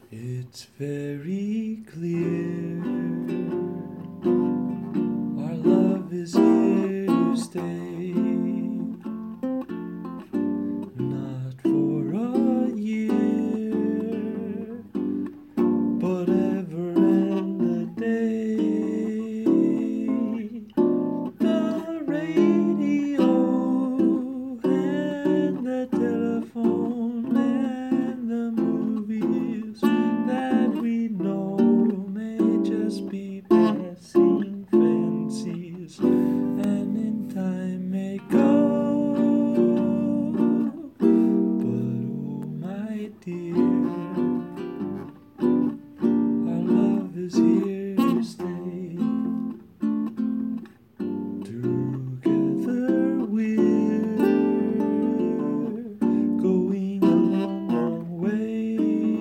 It's very clear our love is here to stay, not for a year, but ever and a day. The radio and the telephone and the movies that we know may just be passing fancies, and in time may go. But oh my dear, our love is here to stay. Together we're going a long, long way.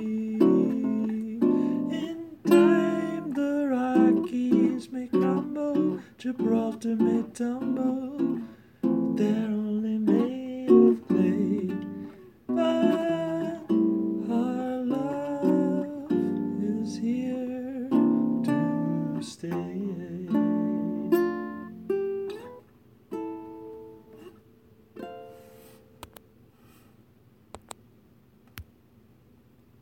In time the Rockies may crumble, Gibraltar may tumble,